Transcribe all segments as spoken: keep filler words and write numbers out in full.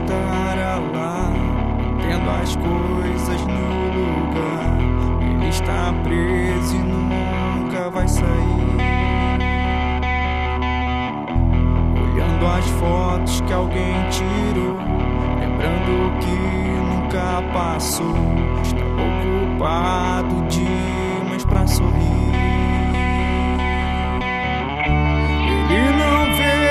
estará lá, tendo as coisas no lugar. Ele está preso e nunca vai sair. Olhando as fotos que alguém tirou, lembrando que nunca passou. Está ocupado demais pra sorrir. Ele não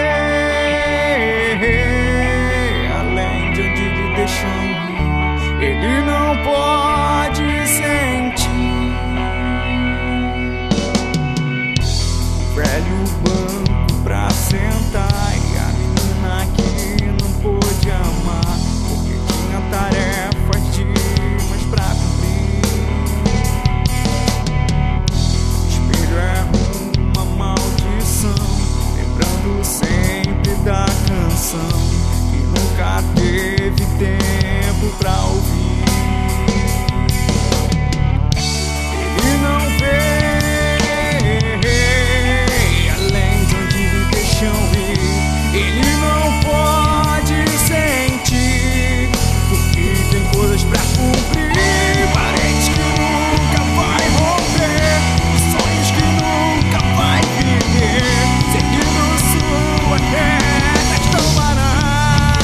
vê além de onde lhe deixam ir. Ele não pode sentir o velho banco pra sentar e a menina que não pôde amar porque tinha tarefas demais pra cumprir. O espelho é uma maldição, lembrando sempre da canção que nunca teve tempo pra ouvir. Ele não vê além de onde lhe deixam ir. Ele não pode sentir porque tem coisas pra cumprir. Parentes que nunca vai romper, sonhos que nunca vai viver, seguindo suas regras tão banais.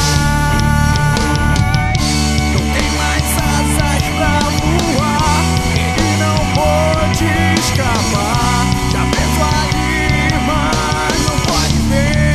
Não tem mais asas pra voar, ele não pode escapar. Tá preso ali, mas não pode ver.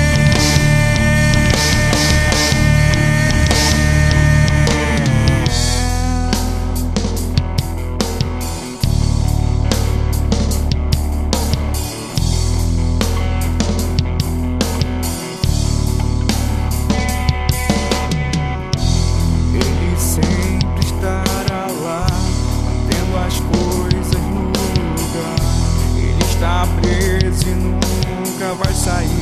Ele sempre estará lá, mantendo as coisas no lugar. Ele está preso e nunca vai sair.